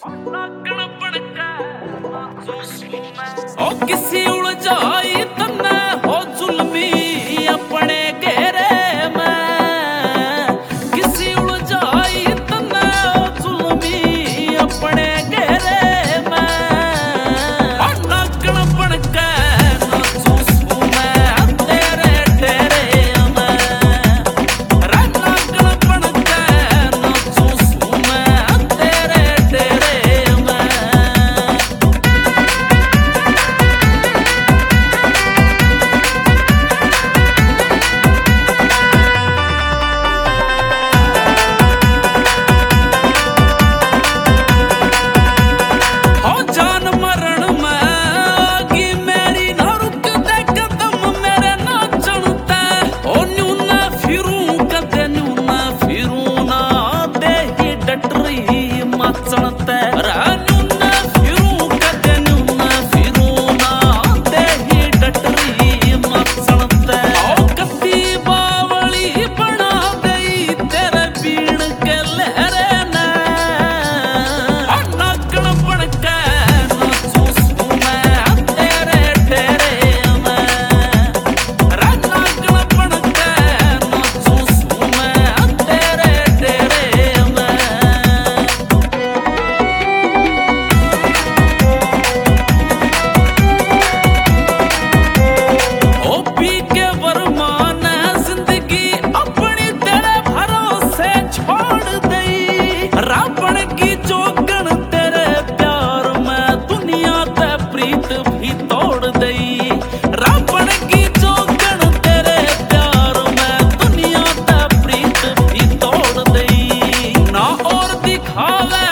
ओ किसी उलझाई तन्ने हो जुल्मी अपने घेरे में, किसी उलझाई तन्ने हो जुल्मी अपने घेरे में। नाकण बन के नाचूं मैं तेरे डेरे में, नाकण बन के नाचूं मैं तेरे डेरे में। दिखावे